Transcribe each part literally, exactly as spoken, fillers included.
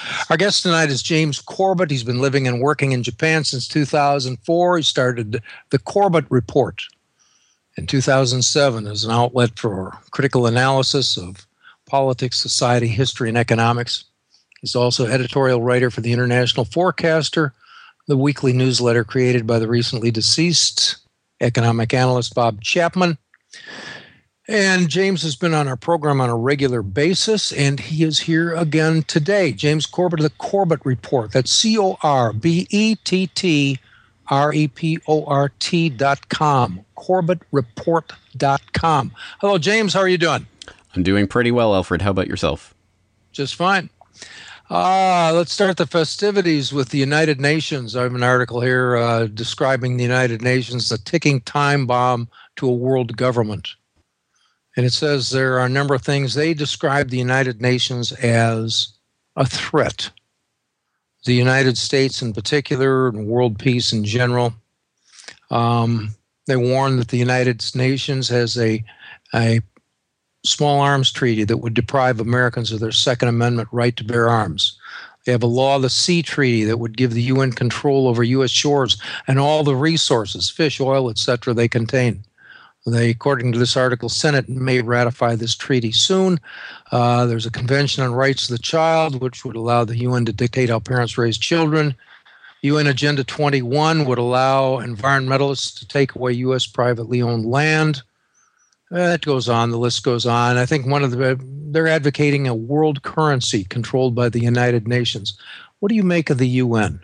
Our guest tonight is James Corbett. He's been living and working in Japan since two thousand four. He started the Corbett Report in two thousand seven as an outlet for critical analysis of politics, society, history, and economics. He's also editorial writer for the International Forecaster, the weekly newsletter created by the recently deceased economic analyst Bob Chapman. And James has been on our program on a regular basis, and he is here again today. James Corbett of the Corbett Report. That's C O R B E T T R E P O R T dot com, Corbett Report dot com. Hello, James. How are you doing? I'm doing pretty well, Alfred. How about yourself? Just fine. Uh, let's start the festivities with the United Nations. I have an article here uh, describing the United Nations, a ticking time bomb to a world government. And it says there are a number of things. They describe the United Nations as a threat. The United States in particular, and world peace in general. Um, they warn that the United Nations has a, a small arms treaty that would deprive Americans of their Second Amendment right to bear arms. They have a law of the sea treaty that would give the U N control over U S shores and all the resources, fish, oil, et cetera, they contain. They, according to this article, Senate may ratify this treaty soon. Uh, there's a Convention on Rights of the Child, which would allow the U N to dictate how parents raise children. U N Agenda twenty-one would allow environmentalists to take away U S privately owned land. It goes on. The list goes on. I think one of the they're advocating a world currency controlled by the United Nations. What do you make of the U N?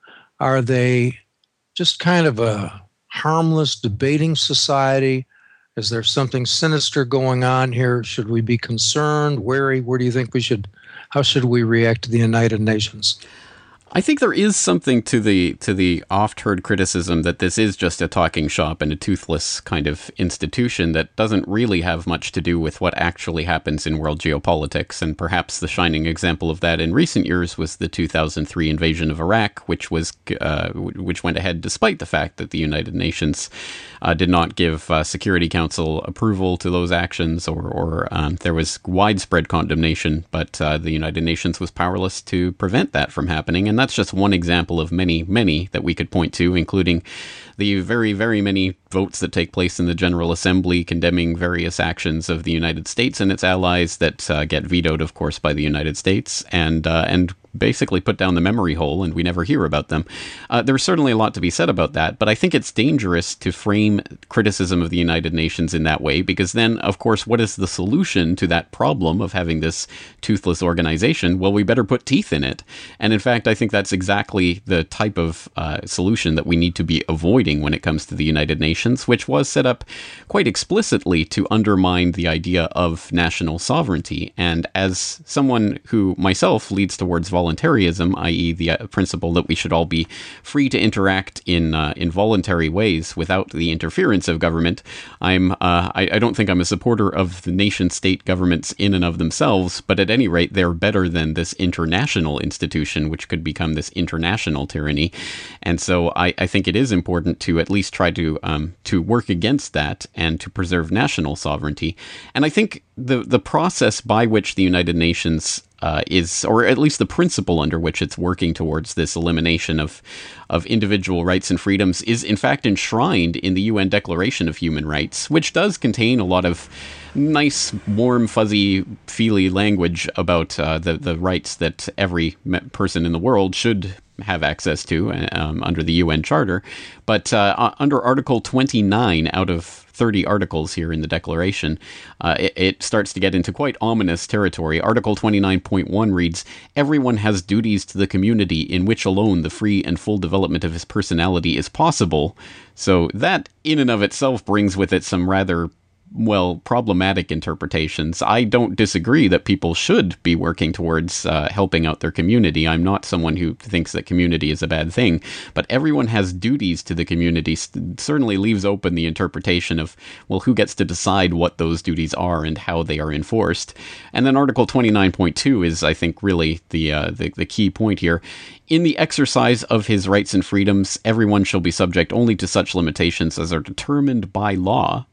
Are they just kind of a harmless debating society? Is there something sinister going on here? Should we be concerned, wary? Where do you think we should? How should we react to the United Nations? I think there is something to the to the oft-heard criticism that this is just a talking shop and a toothless kind of institution that doesn't really have much to do with what actually happens in world geopolitics. And perhaps the shining example of that in recent years was the two thousand three invasion of Iraq, which was uh, which went ahead despite the fact that the United Nations uh, did not give uh, Security Council approval to those actions, or, or um, there was widespread condemnation, but uh, the United Nations was powerless to prevent that from happening. And that's just one example of many, many that we could point to, including the very, very many votes that take place in the General Assembly condemning various actions of the United States and its allies that uh, get vetoed, of course, by the United States and uh, and basically put down the memory hole, and we never hear about them. Uh, there's certainly a lot to be said about that, but I think it's dangerous to frame criticism of the United Nations in that way, because then, of course, what is the solution to that problem of having this toothless organization? Well, we better put teeth in it. And in fact, I think that's exactly the type of uh, solution that we need to be avoiding when it comes to the United Nations, which was set up quite explicitly to undermine the idea of national sovereignty. And as someone who myself leads towards voluntarism, that is the uh, principle that we should all be free to interact in uh, in voluntary ways without the interference of government, I'm uh, I, I don't think I'm a supporter of the nation-state governments in and of themselves, but at any rate, they're better than this international institution, which could become this international tyranny. And so I, I think it is important to at least try to um, to work against that and to preserve national sovereignty. And I think the the process by which the United Nations Uh, is, or at least the principle under which it's working towards this elimination of of individual rights and freedoms, is in fact enshrined in the U N Declaration of Human Rights, which does contain a lot of nice, warm, fuzzy, feely language about uh, the the rights that every person in the world should have access to um, under the U N Charter. But uh, under Article twenty-nine out of thirty articles here in the Declaration, uh, it, it starts to get into quite ominous territory. Article twenty-nine point one reads, "Everyone has duties to the community in which alone the free and full development of his personality is possible." So that in and of itself brings with it some rather well, problematic interpretations. I don't disagree that people should be working towards uh, helping out their community. I'm not someone who thinks that community is a bad thing, but everyone has duties to the community. Certainly leaves open the interpretation of, well, who gets to decide what those duties are and how they are enforced. And then Article twenty-nine point two is, I think, really the, uh, the, the key point here. In the exercise of his rights and freedoms, everyone shall be subject only to such limitations as are determined by law.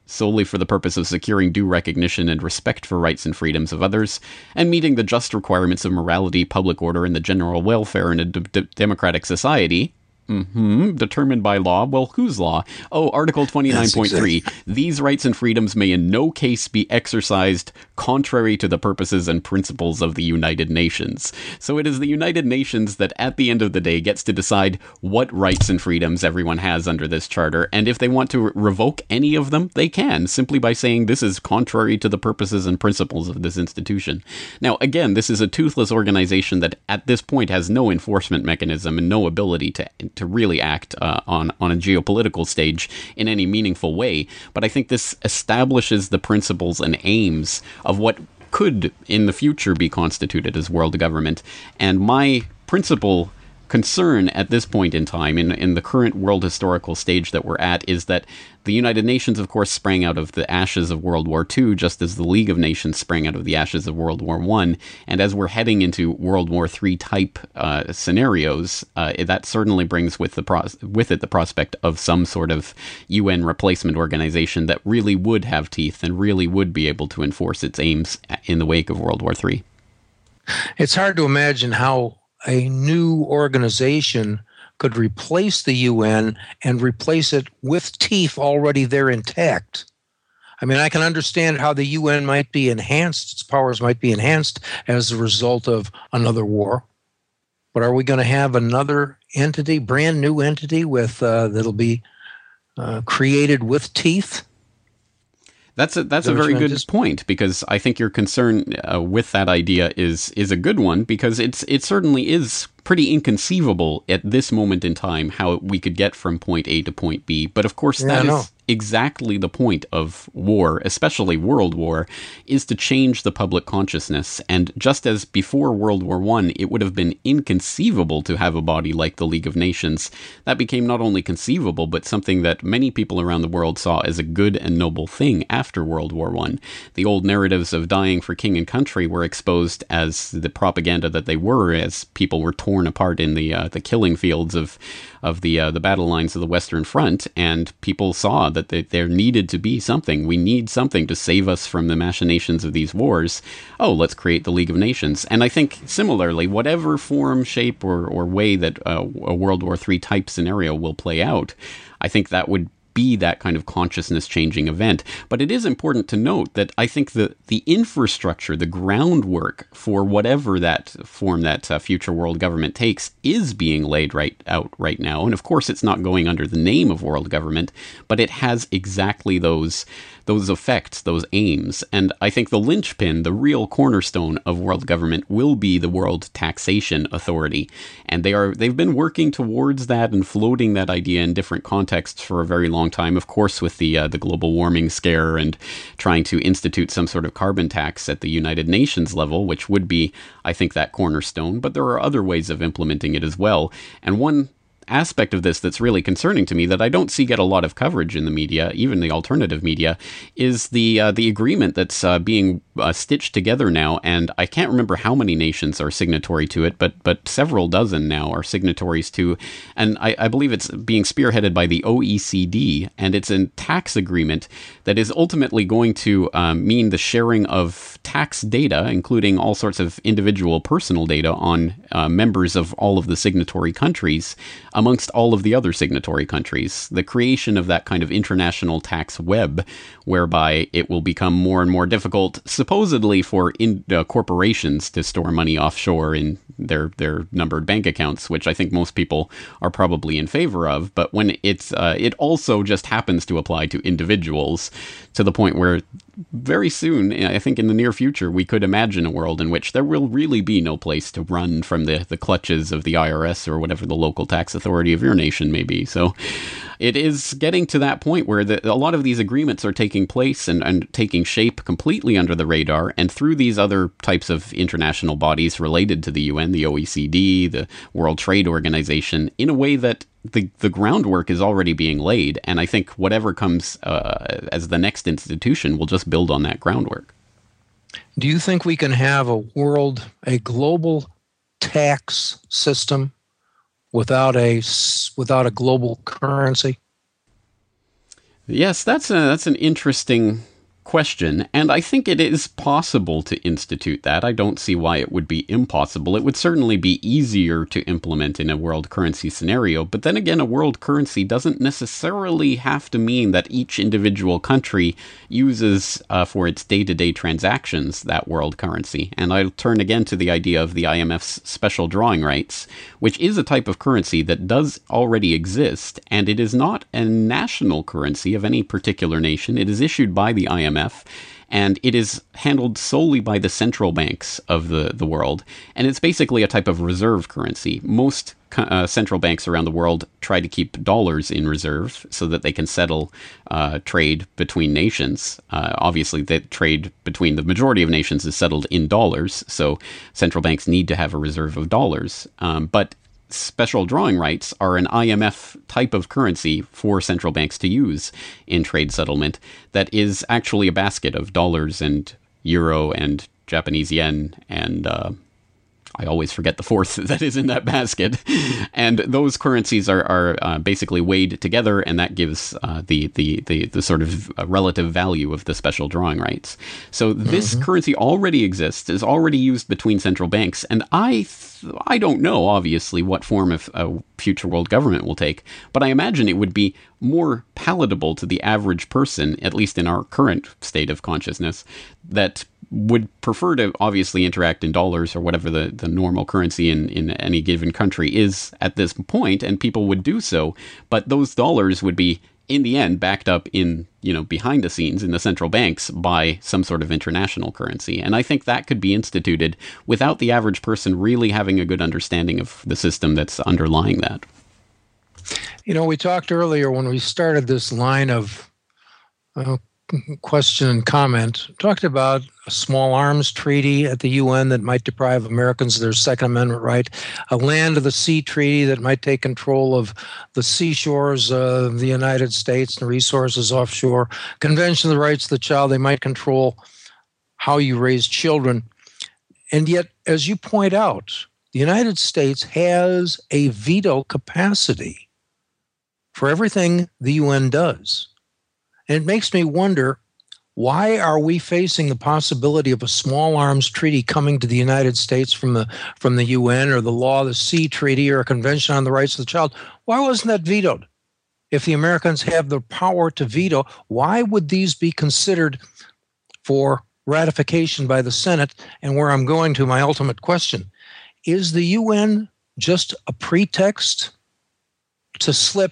solely for the purpose of securing due recognition and respect for rights and freedoms of others, and meeting the just requirements of morality, public order, and the general welfare in a d- d- democratic society. Mm-hmm. Determined by law. Well, whose law? Oh, Article twenty-nine point three. Exactly. These rights and freedoms may in no case be exercised contrary to the purposes and principles of the United Nations. So it is the United Nations that at the end of the day gets to decide what rights and freedoms everyone has under this charter. And if they want to re- revoke any of them, they can, simply by saying this is contrary to the purposes and principles of this institution. Now, again, this is a toothless organization that at this point has no enforcement mechanism and no ability to to really act uh, on, on a geopolitical stage in any meaningful way. But I think this establishes the principles and aims of what could in the future be constituted as world government. And my principal concern at this point in time, in, in the current world historical stage that we're at, is that the United Nations, of course, sprang out of the ashes of World War Two, just as the League of Nations sprang out of the ashes of World War One. And as we're heading into World War Three type uh, scenarios, uh, that certainly brings with the pros- with it the prospect of some sort of U N replacement organization that really would have teeth and really would be able to enforce its aims in the wake of World War Three. It's hard to imagine how a new organization could replace the U N and replace it with teeth already there intact. I mean, I can understand how the U N might be enhanced, its powers might be enhanced as a result of another war. But are we going to have another entity, brand new entity with uh, that'll be uh, created with teeth? That's a that's a very good point, because I think your concern uh, with that idea is is a good one, because it's it certainly is pretty inconceivable at this moment in time how we could get from point A to point B. But of course, that yeah, is exactly the point of war, especially World War, is to change the public consciousness. And just as before World War One, it would have been inconceivable to have a body like the League of Nations, that became not only conceivable, but something that many people around the world saw as a good and noble thing after World War One. The old narratives of dying for king and country were exposed as the propaganda that they were, as people were torn apart in the uh, the killing fields of of the uh, the battle lines of the Western Front, and people saw that they, there needed to be something. We need something to save us from the machinations of these wars. Oh, let's create the League of Nations. And I think similarly, whatever form, shape, or or way that uh, a World War Three type scenario will play out, I think that would be that kind of consciousness-changing event. But it is important to note that I think the, the infrastructure, the groundwork for whatever that form that uh, future world government takes is being laid right out right now. And of course, it's not going under the name of world government, but it has exactly those those effects, those aims. And I think the linchpin, the real cornerstone of world government, will be the World Taxation Authority. And they are, they've been working towards that and floating that idea in different contexts for a very long time, of course, with the uh, the global warming scare and trying to institute some sort of carbon tax at the United Nations level, which would be, I think, that cornerstone. But there are other ways of implementing it as well. And one aspect of this that's really concerning to me that I don't see get a lot of coverage in the media, even the alternative media, is the uh, the agreement that's uh, being uh, stitched together now. And I can't remember how many nations are signatory to it, but but several dozen now are signatories to. And I, I believe it's being spearheaded by the O E C D, and it's a tax agreement that is ultimately going to um, mean the sharing of tax data, including all sorts of individual personal data on uh, members of all of the signatory countries, amongst all of the other signatory countries. The creation of that kind of international tax web, whereby it will become more and more difficult, supposedly, for in, uh, corporations to store money offshore in their their numbered bank accounts, which I think most people are probably in favor of. But when it's uh, it also just happens to apply to individuals, to the point where very soon, I think in the near future, we could imagine a world in which there will really be no place to run from the, the clutches of the I R S or whatever the local tax authority of your nation may be. So it is getting to that point where the, a lot of these agreements are taking place and, and taking shape completely under the radar, and through these other types of international bodies related to the U N, the O E C D, the World Trade Organization, in a way that the the groundwork is already being laid. And I think whatever comes uh, as the next institution will just build on that groundwork. Do you think we can have a world, a global tax system without a without a global currency? Yes, that's a, that's an interesting question, and I think it is possible to institute that. I don't see why it would be impossible. It would certainly be easier to implement in a world currency scenario, but then again, a world currency doesn't necessarily have to mean that each individual country uses uh, for its day-to-day transactions that world currency. And I'll turn again to the idea of the I M F's special drawing rights, which is a type of currency that does already exist, and it is not a national currency of any particular nation. It is issued by the I M F, and it is handled solely by the central banks of the, the world. And it's basically a type of reserve currency. Most uh, central banks around the world try to keep dollars in reserve so that they can settle uh, trade between nations. Uh, obviously, the trade between the majority of nations is settled in dollars, so central banks need to have a reserve of dollars. Um, but special drawing rights are an I M F type of currency for central banks to use in trade settlement that is actually a basket of dollars and euro and Japanese yen and uh, I always forget the fourth that is in that basket. And those currencies are, are uh, basically weighed together, and that gives uh, the, the, the, the sort of relative value of the special drawing rights. So this mm-hmm. currency already exists, is already used between central banks, and I th- I don't know, obviously, what form of a future world government will take, but I imagine it would be more palatable to the average person, at least in our current state of consciousness, that would prefer to obviously interact in dollars or whatever the, the normal currency in, in any given country is at this point, and people would do so. But those dollars would be, in the end, backed up in, you know, behind the scenes in the central banks by some sort of international currency. And I think that could be instituted without the average person really having a good understanding of the system that's underlying that. You know, we talked earlier when we started this line of uh, question and comment, talked about a small arms treaty at the U N that might deprive Americans of their Second Amendment right, a land of the sea treaty that might take control of the seashores of the United States and resources offshore, Convention of the Rights of the Child, they might control how you raise children. And yet, as you point out, the United States has a veto capacity for everything the U N does. And it makes me wonder, why are we facing the possibility of a small arms treaty coming to the United States from the from the U N, or the Law of the Sea Treaty, or a Convention on the Rights of the Child? Why wasn't that vetoed? If the Americans have the power to veto, why would these be considered for ratification by the Senate? And where I'm going to, my ultimate question, is the U N just a pretext to slip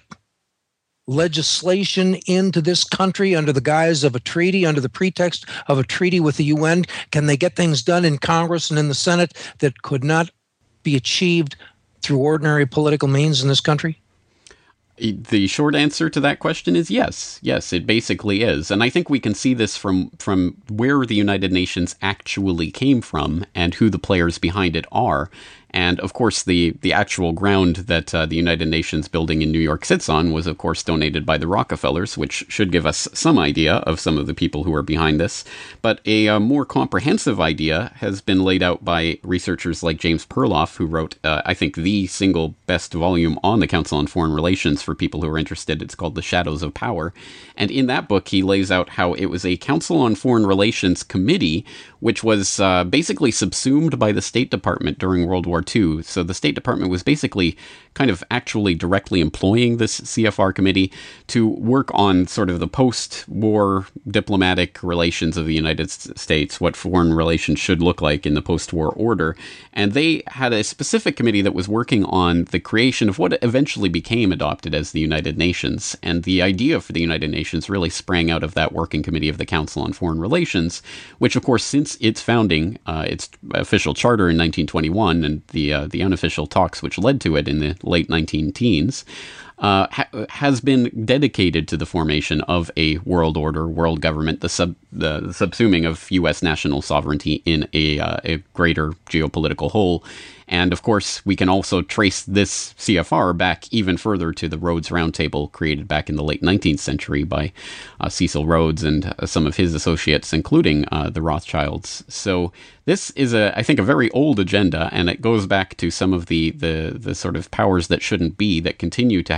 legislation into this country under the guise of a treaty, under the pretext of a treaty with the U N? Can they get things done in Congress and in the Senate that could not be achieved through ordinary political means in this country? The short answer to that question is yes. Yes, it basically is. And I think we can see this from, from where the United Nations actually came from and who the players behind it are. And, of course, the, the actual ground that uh, the United Nations building in New York sits on was, of course, donated by the Rockefellers, which should give us some idea of some of the people who are behind this. But a uh, more comprehensive idea has been laid out by researchers like James Perloff, who wrote, uh, I think, the single best volume on the Council on Foreign Relations for people who are interested. It's called The Shadows of Power. And in that book, he lays out how it was a Council on Foreign Relations committee, which was uh, basically subsumed by the State Department during World War Two. So the State Department was basically kind of actually directly employing this C F R committee to work on sort of the post-war diplomatic relations of the United States, what foreign relations should look like in the post-war order. And they had a specific committee that was working on the creation of what eventually became adopted as the United Nations. And the idea for the United Nations really sprang out of that working committee of the Council on Foreign Relations, which, of course, since its founding, uh, its official charter in nineteen twenty-one, and the uh, the unofficial talks which led to it in the late nineteen teens, uh, ha- has been dedicated to the formation of a world order, world government, the, sub, the, the subsuming of U S national sovereignty in a, uh, a greater geopolitical whole. And, of course, we can also trace this C F R back even further to the Rhodes Roundtable created back in the late nineteenth century by uh, Cecil Rhodes and uh, some of his associates, including uh, the Rothschilds. So this is, a, I think, a very old agenda, and it goes back to some of the, the, the sort of powers that shouldn't be that continue to have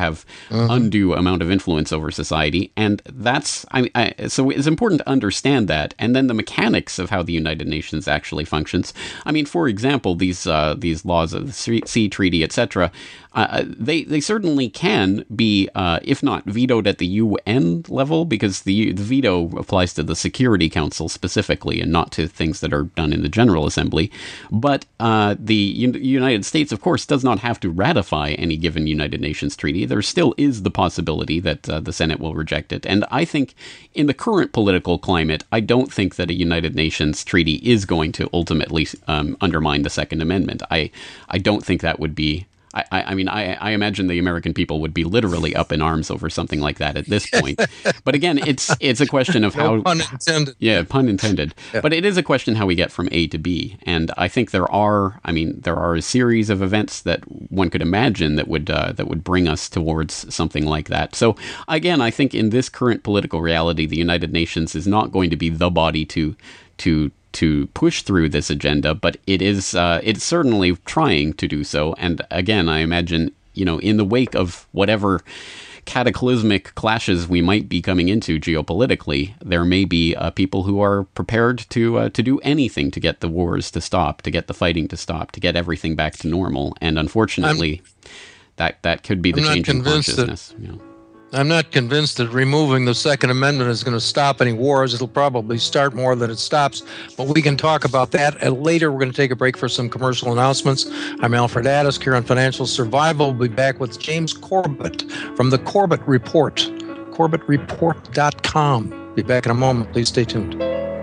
have mm-hmm. undue amount of influence over society. And that's, I, I, so it's important to understand that. And then the mechanics of how the United Nations actually functions. I mean, for example, these uh, these laws of the Sea Treaty, et cetera, uh, they, they certainly can be, uh, if not vetoed at the U N level, because the, the veto applies to the Security Council specifically and not to things that are done in the General Assembly. But uh, the U- United States, of course, does not have to ratify any given United Nations treaty. There still is the possibility that uh, the Senate will reject it. And I think in the current political climate, I don't think that a United Nations treaty is going to ultimately um, undermine the Second Amendment. I, I don't think that would be... I, I mean, I, I imagine the American people would be literally up in arms over something like that at this point. But again, it's it's a question of how... No pun intended. Yeah, pun intended. Yeah. But it is a question how we get from A to B. And I think there are, I mean, there are a series of events that one could imagine that would uh, that would bring us towards something like that. So again, I think in this current political reality, the United Nations is not going to be the body to to to push through this agenda, but it is uh, it's certainly trying to do so. And again, I imagine, you know, in the wake of whatever cataclysmic clashes we might be coming into geopolitically, there may be uh, people who are prepared to uh, to do anything to get the wars to stop, to get the fighting to stop, to get everything back to normal. And unfortunately, I'm, that that could be the change in consciousness. That- you know. I'm not convinced that removing the Second Amendment is going to stop any wars. It'll probably start more than it stops, but we can talk about that. And later, we're going to take a break for some commercial announcements. I'm Alfred Addis here on Financial Survival. We'll be back with James Corbett from the Corbett Report, corbett report dot com. Be back in a moment. Please stay tuned.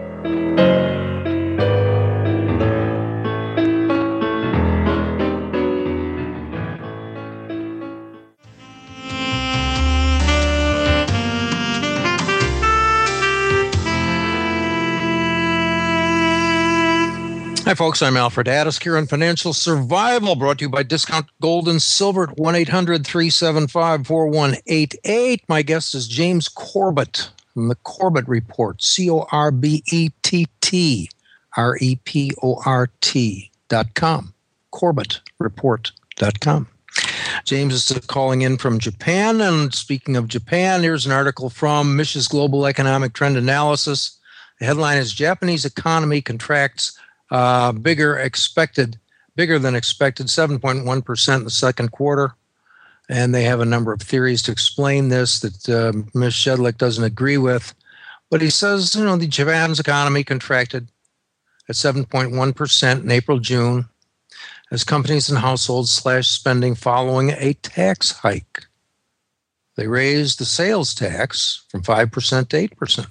Hi, folks. I'm Alfred Addis here on Financial Survival, brought to you by Discount Gold and Silver at one eight hundred three seven five four one eight eight. My guest is James Corbett from the Corbett Report, C O R B E T T, R E P O R T dot com, corbett report dot com. James is calling in from Japan, and speaking of Japan, here's an article from Mish's Global Economic Trend Analysis. The headline is Japanese Economy Contracts Uh, bigger expected, bigger than expected, seven point one percent in the second quarter. And they have a number of theories to explain this that uh, Miz Shedlick doesn't agree with. But he says, you know, the Japan's economy contracted at seven point one percent in April, June, as companies and households slashed spending following a tax hike. They raised the sales tax from five percent to eight percent.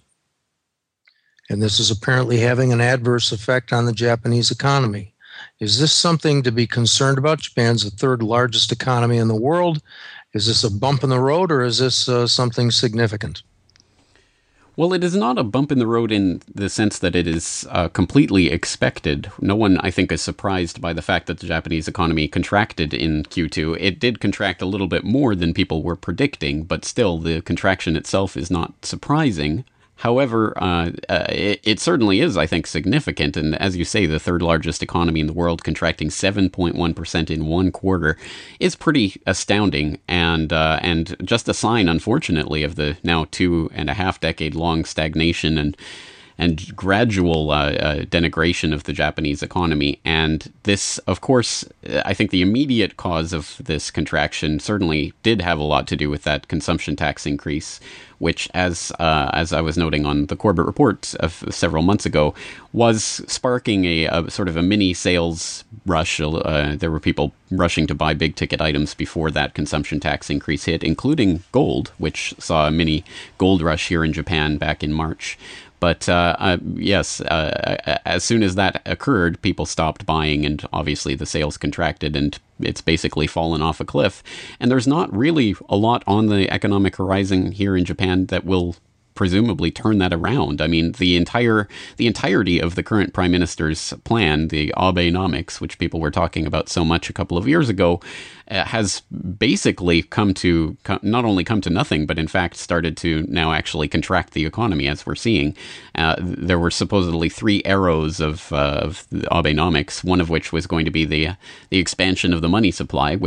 And this is apparently having an adverse effect on the Japanese economy. Is this something to be concerned about? Japan's the third largest economy in the world. Is this a bump in the road, or is this uh, something significant? Well, it is not a bump in the road in the sense that it is uh, completely expected. No one, I think, is surprised by the fact that the Japanese economy contracted in Q two. It did contract a little bit more than people were predicting, but still, the contraction itself is not surprising. However, uh, uh, it, it certainly is, I think, significant. And as you say, the third largest economy in the world contracting seven point one percent in one quarter is pretty astounding, and uh, and just a sign, unfortunately, of the now two and a half decade long stagnation and and gradual uh, uh, denigration of the Japanese economy. And this, of course, I think the immediate cause of this contraction certainly did have a lot to do with that consumption tax increase, which, as uh, as I was noting on the Corbett Report of several months ago, was sparking a, a sort of a mini sales rush. Uh, there were people rushing to buy big ticket items before that consumption tax increase hit, including gold, which saw a mini gold rush here in Japan back in March. But uh, uh, yes, uh, as soon as that occurred, people stopped buying, and obviously the sales contracted, and it's basically fallen off a cliff. And there's not really a lot on the economic horizon here in Japan that will presumably turn that around. I mean, the entire the entirety of the current prime minister's plan, the Abenomics, which people were talking about so much a couple of years ago, uh, has basically come to come, not only come to nothing, but in fact started to now actually contract the economy, as we're seeing. Uh, there were supposedly three arrows of, uh, of Abenomics, one of which was going to be the the expansion of the money supply, which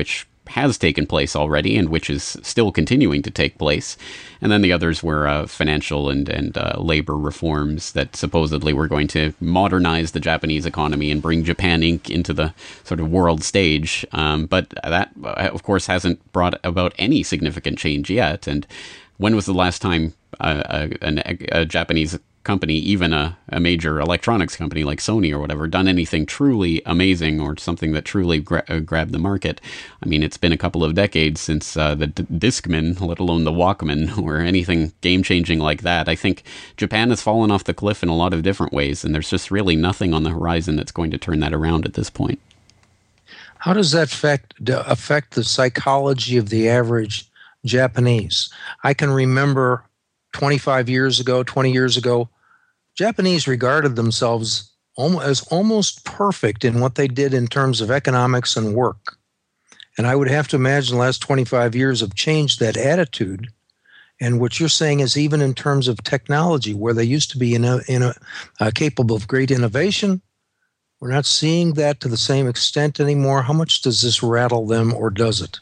has taken place already and which is still continuing to take place. And then the others were uh, financial and, and uh, labor reforms that supposedly were going to modernize the Japanese economy and bring Japan Incorporated into the sort of world stage. Um, but that, uh, of course, hasn't brought about any significant change yet. And when was the last time uh, a, a, a Japanese company, even a, a major electronics company like Sony or whatever, done anything truly amazing or something that truly gra- uh, grabbed the market? I mean, it's been a couple of decades since uh, the D- Discman, let alone the Walkman, or anything game-changing like that. I think Japan has fallen off the cliff in a lot of different ways, and there's just really nothing on the horizon that's going to turn that around at this point. How does that affect, affect the psychology of the average Japanese? I can remember twenty-five years ago, twenty years ago, Japanese regarded themselves as almost perfect in what they did in terms of economics and work. And I would have to imagine the last twenty-five years have changed that attitude. And what you're saying is even in terms of technology, where they used to be in a, in a, uh, capable of great innovation, we're not seeing that to the same extent anymore. How much does this rattle them, or does it?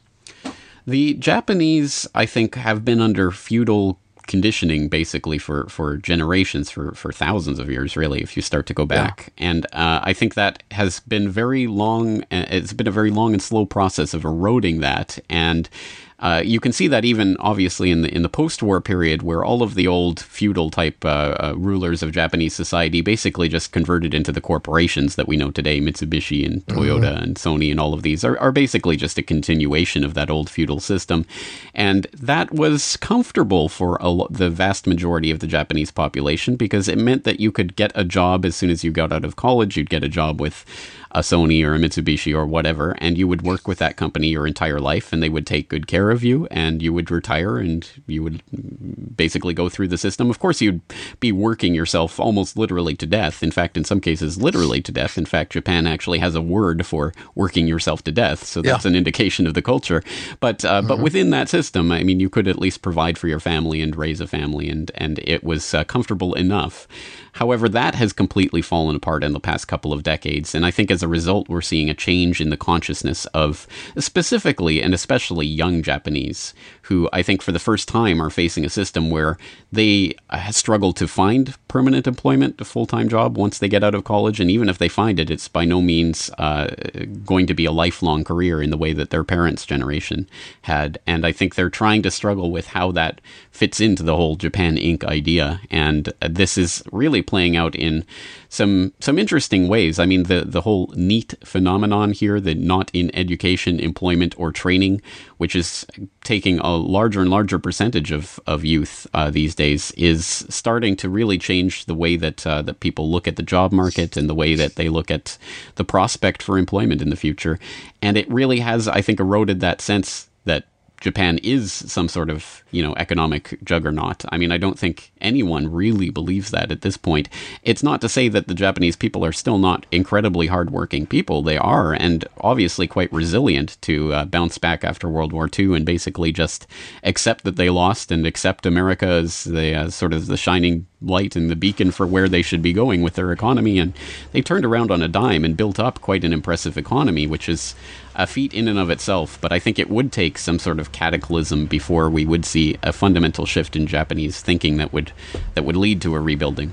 The Japanese, I think, have been under feudal conditioning basically for, for generations, for, for thousands of years, really, if you start to go back. Yeah. And uh, I think that has been very long, it's been a very long and slow process of eroding that. And Uh, you can see that even obviously in the in the post-war period, where all of the old feudal type uh, uh, rulers of Japanese society basically just converted into the corporations that we know today. Mitsubishi and Toyota mm-hmm. and Sony and all of these are, are basically just a continuation of that old feudal system, and that was comfortable for a lo- the vast majority of the Japanese population, because it meant that you could get a job as soon as you got out of college. You'd get a job with a Sony or a Mitsubishi or whatever, and you would work with that company your entire life, and they would take good care of you, and you would retire, and you would basically go through the system. Of course, you'd be working yourself almost literally to death. In fact, in some cases, literally to death. In fact, Japan actually has a word for working yourself to death, so that's yeah. an indication of the culture. But uh, mm-hmm. but within that system, I mean, you could at least provide for your family and raise a family, and, and it was uh, comfortable enough. However, that has completely fallen apart in the past couple of decades, and I think as a result, we're seeing a change in the consciousness of specifically and especially young Japanese, who I think for the first time are facing a system where they uh, struggle to find permanent employment, a full-time job, once they get out of college, and even if they find it, it's by no means uh, going to be a lifelong career in the way that their parents' generation had. And I think they're trying to struggle with how that fits into the whole Japan Incorporated idea, and uh, this is really playing out in some some interesting ways. I mean, the, the whole NEET phenomenon here, the not in education, employment, or training, which is taking a larger and larger percentage of, of youth uh, these days, is starting to really change the way that uh, that people look at the job market and the way that they look at the prospect for employment in the future. And it really has, I think, eroded that sense that Japan is some sort of, you know, economic juggernaut. I mean, I don't think anyone really believes that at this point. It's not to say that the Japanese people are still not incredibly hardworking people. They are, and obviously quite resilient to uh, bounce back after World War Two and basically just accept that they lost and accept America as the uh, sort of the shining light and the beacon for where they should be going with their economy. And they turned around on a dime and built up quite an impressive economy, which is a feat in and of itself. But I think it would take some sort of cataclysm before we would see a fundamental shift in Japanese thinking that would that would lead to a rebuilding.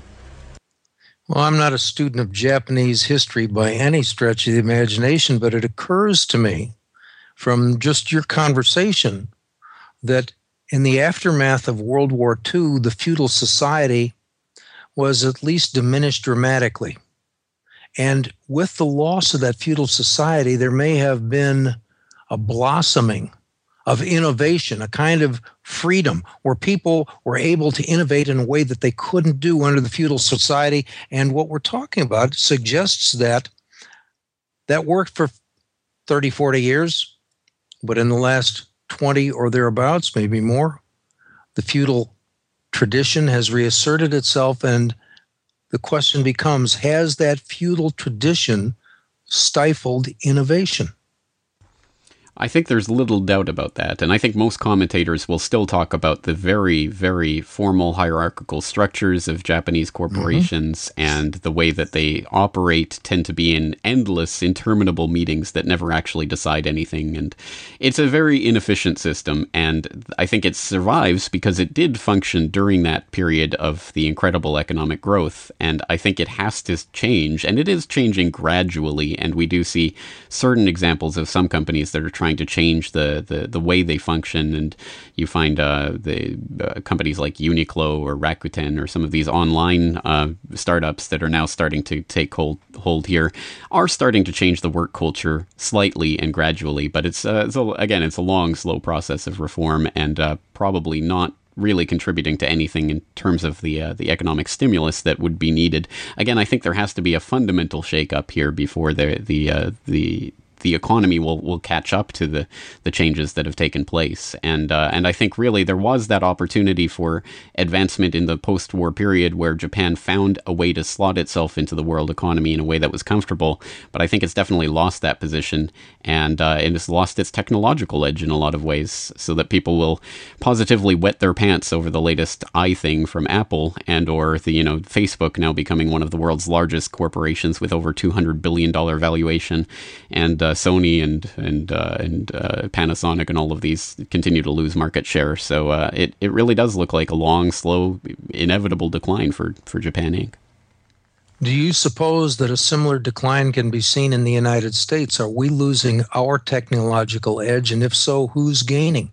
Well, I'm not a student of Japanese history by any stretch of the imagination, but it occurs to me from just your conversation that in the aftermath of World War Two, the feudal society was at least diminished dramatically. And with the loss of that feudal society, there may have been a blossoming of innovation, a kind of freedom where people were able to innovate in a way that they couldn't do under the feudal society. And what we're talking about suggests that that worked for thirty, forty years, but in the last twenty or thereabouts, maybe more, the feudal tradition has reasserted itself, and the question becomes, has that feudal tradition stifled innovation? I think there's little doubt about that. And I think most commentators will still talk about the very, very formal hierarchical structures of Japanese corporations, mm-hmm. and the way that they operate tend to be in endless, interminable meetings that never actually decide anything. And it's a very inefficient system. And I think it survives because it did function during that period of the incredible economic growth. And I think it has to change. And it is changing gradually. And we do see certain examples of some companies that are trying trying to change the, the, the way they function. And you find uh, the uh, companies like Uniqlo or Rakuten or some of these online uh, startups that are now starting to take hold, hold here are starting to change the work culture slightly and gradually. But it's, uh, it's a, again, it's a long, slow process of reform, and uh, probably not really contributing to anything in terms of the uh, the economic stimulus that would be needed. Again, I think there has to be a fundamental shakeup here before the the uh, the the economy will, will catch up to the, the changes that have taken place. And uh, and I think really there was that opportunity for advancement in the post-war period where Japan found a way to slot itself into the world economy in a way that was comfortable. But I think it's definitely lost that position, and uh, and it's lost its technological edge in a lot of ways, so that people will positively wet their pants over the latest iThing from Apple, and or the, you know, Facebook now becoming one of the world's largest corporations with over two hundred billion dollars valuation, and uh, Sony and and uh, and uh, Panasonic and all of these continue to lose market share. So uh, it it really does look like a long, slow, inevitable decline for for Japan Incorporated. Do you suppose that a similar decline can be seen in the United States? Are we losing our technological edge, and if so, who's gaining?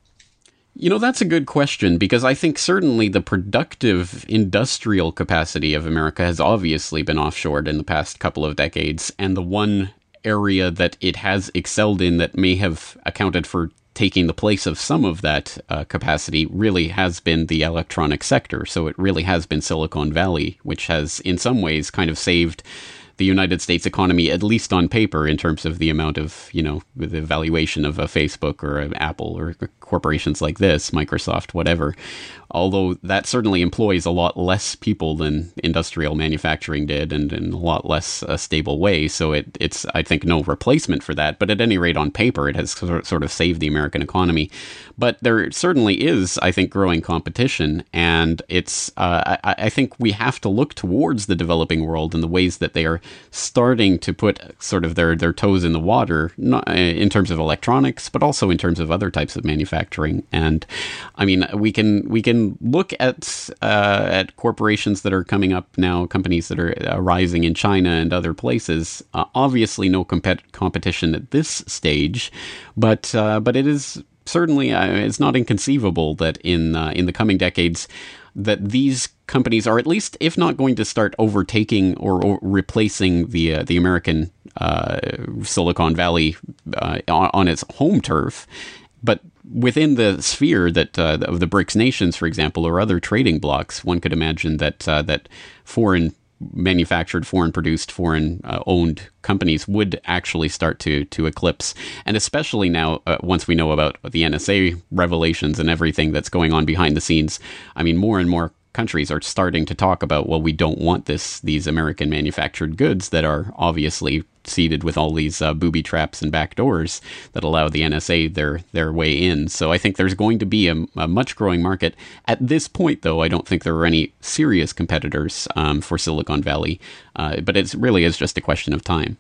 You know, that's a good question, because I think certainly the productive industrial capacity of America has obviously been offshored in the past couple of decades, and the one area that it has excelled in that may have accounted for taking the place of some of that uh, capacity really has been the electronic sector. So it really has been Silicon Valley, which has in some ways kind of saved the United States economy, at least on paper, in terms of the amount of, you know, the valuation of a Facebook or an Apple or corporations like this, Microsoft, whatever. Although that certainly employs a lot less people than industrial manufacturing did, and in a lot less uh, stable way. So it, it's, I think, no replacement for that. But at any rate, on paper, it has sort of saved the American economy. But there certainly is, I think, growing competition. And it's, uh, I, I think we have to look towards the developing world and the ways that they are starting to put sort of their, their toes in the water, not in terms of electronics, but also in terms of other types of manufacturing. And I mean, we can we can look at uh, at corporations that are coming up now, companies that are arising in China and other places. Uh, obviously, no compet- competition at this stage, but uh, but it is certainly uh, it's not inconceivable that in uh, in the coming decades, that these companies are at least, if not going to start overtaking or, or replacing the uh, the American uh, Silicon Valley uh, on, on its home turf, but within the sphere that uh, of the BRICS nations, for example, or other trading blocs, one could imagine that uh, that foreign manufactured, foreign produced, foreign uh, owned companies would actually start to to eclipse. And especially now, uh, once we know about the N S A revelations and everything that's going on behind the scenes, I mean, more and more countries are starting to talk about, well, we don't want this these American manufactured goods that are obviously seeded with all these uh, booby traps and backdoors that allow the N S A their their way in. So I think there's going to be a, a much growing market. At this point, though, I don't think there are any serious competitors um, for Silicon Valley, uh, but it really is just a question of time.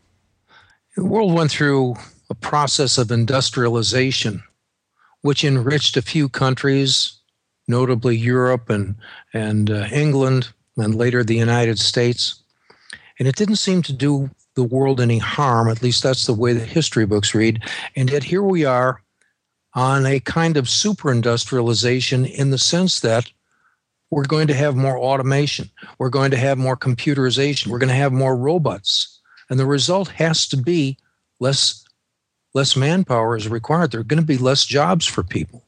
The world went through a process of industrialization, which enriched a few countries, notably Europe and, and uh, England, and later the United States. And it didn't seem to do the world any harm. At least that's the way the history books read. And yet here we are on a kind of super industrialization, in the sense that we're going to have more automation. We're going to have more computerization. We're going to have more robots. And the result has to be less, less manpower is required. There are going to be less jobs for people.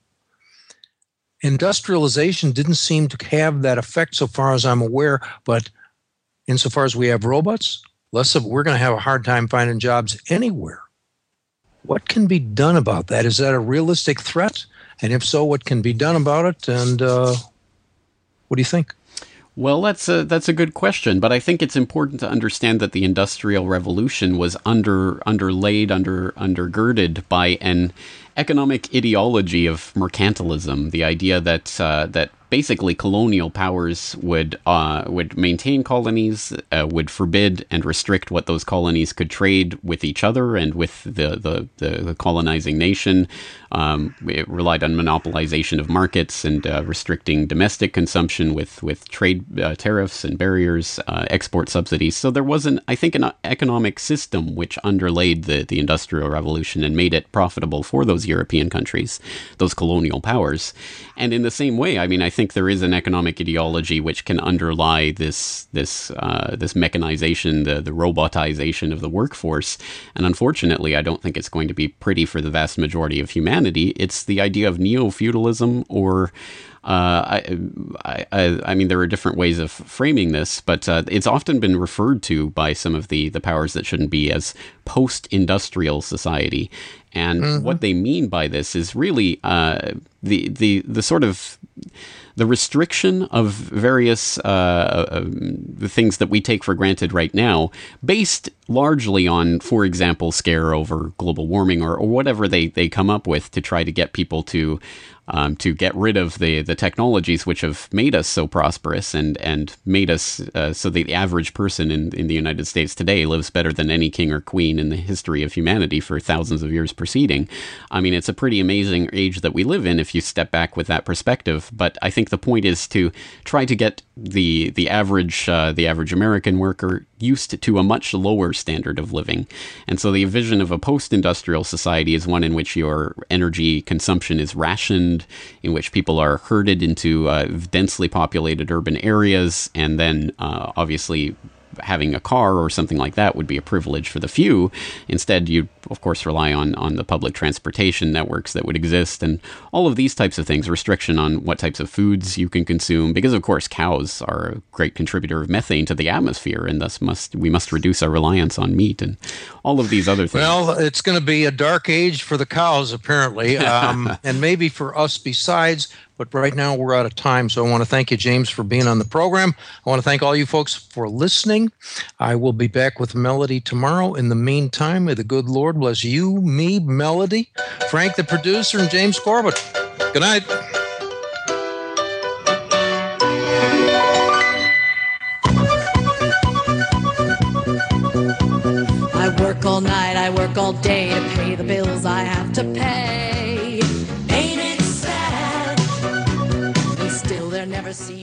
Industrialization didn't seem to have that effect so far as I'm aware, but insofar as we have robots, less of, we're going to have a hard time finding jobs anywhere. What can be done about that? Is that a realistic threat? And if so, what can be done about it? And uh, what do you think? Well, that's a that's a good question, but I think it's important to understand that the Industrial Revolution was under underlaid, under undergirded by an economic ideology of mercantilism. The idea that uh, that basically colonial powers would uh, would maintain colonies, uh, would forbid and restrict what those colonies could trade with each other and with the the, the, the colonizing nation. Um, it relied on monopolization of markets and uh, restricting domestic consumption with with trade uh, tariffs and barriers, uh, export subsidies. So there was an, I think, an economic system which underlaid the the Industrial Revolution and made it profitable for those European countries, those colonial powers. And in the same way, I mean, I think there is an economic ideology which can underlie this this uh, this mechanization, the the robotization of the workforce. And unfortunately, I don't think it's going to be pretty for the vast majority of humanity. It's the idea of neo-feudalism, or uh, I, I, I mean, there are different ways of framing this, but uh, it's often been referred to by some of the, the powers that shouldn't be as post-industrial society. And mm-hmm. what they mean by this is really uh, the the the sort of the restriction of various uh, uh, the things that we take for granted right now, based largely on, for example, scare over global warming or, or whatever they, they come up with to try to get people to um, to get rid of the, the technologies which have made us so prosperous and and made us uh, so the average person in, in the United States today lives better than any king or queen in the history of humanity for thousands of years preceding. I mean, it's a pretty amazing age that we live in if you step back with that perspective. But I think the point is to try to get the the average uh, the average American worker used to a much lower standard of living. And so the vision of a post-industrial society is one in which your energy consumption is rationed, in which people are herded into uh, densely populated urban areas, and then uh, obviously having a car or something like that would be a privilege for the few. Instead, you, of course, rely on, on the public transportation networks that would exist and all of these types of things, restriction on what types of foods you can consume, because, of course, cows are a great contributor of methane to the atmosphere, and thus must we must reduce our reliance on meat and all of these other things. Well, it's going to be a dark age for the cows, apparently, um, and maybe for us besides. But right now we're out of time, so I want to thank you, James, for being on the program. I want to thank all you folks for listening. I will be back with Melody tomorrow. In the meantime, may the good Lord bless you, me, Melody, Frank, the producer, and James Corbett. Good night. I work all night, I work all day to pay the bills I have to pay. Ain't it sad? And still there never seems